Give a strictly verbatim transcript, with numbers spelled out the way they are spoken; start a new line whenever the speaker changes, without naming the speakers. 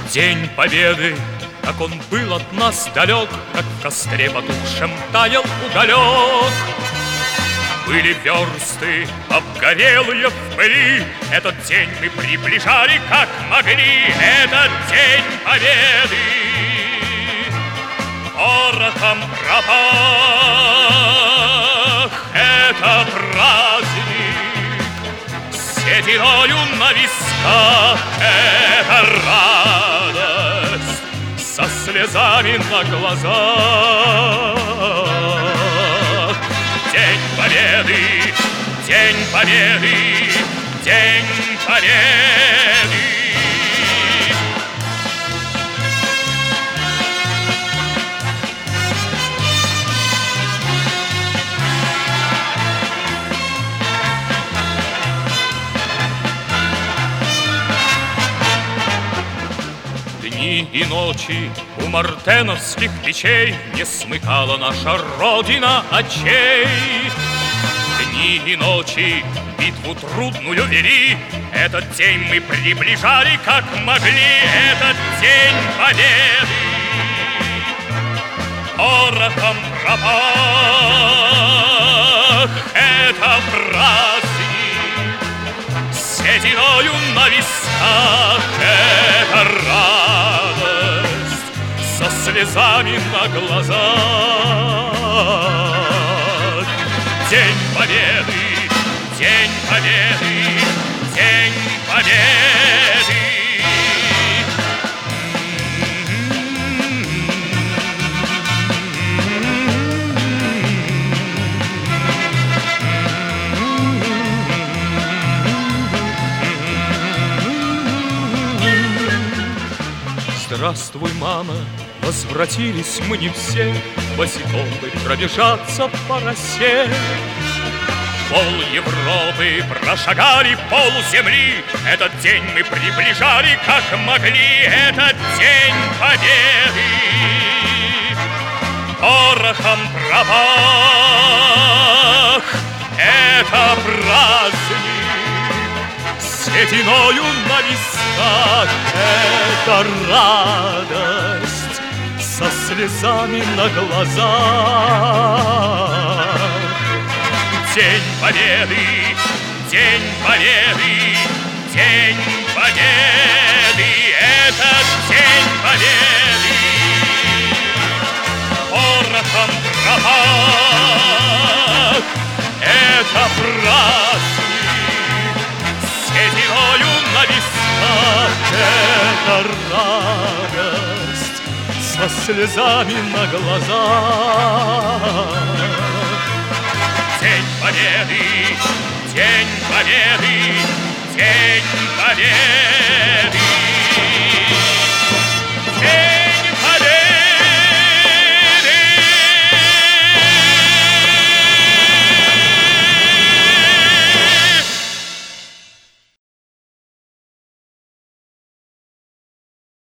День Победы, как он был от нас далек, как в костре потухшем таял уголек. Были версты обгорелые в пыли, этот день мы приближали как могли. Этот день Победы порохом пропах. Это праздник сединою на висках. Это радость со слезами на глазах. День Победы, День Победы, День Победы. Дни и ночи у мартеновских печей не смыкала наша Родина очей. Дни и ночи битву трудную вели, этот день мы приближали как могли. Этот день Победы порохом пропах. Это праздник сединою на висках. Это радость со слезами на глазах. День Победы, День Победы, День Победы. Здравствуй, мама, возвратились мы не все, босиком бы пробежаться по росе. Пол Европы прошагали, пол земли, этот день мы приближали как могли. Этот день Победы порохом пропах. Это праздник сединою на висках. Это радость со слезами на глазах. День Победы, День Победы, День Победы. Этот День Победы порохом пропах. Это праздник сединою на висках. Это радость со слезами на глазах. День Победы, День Победы, День Победы.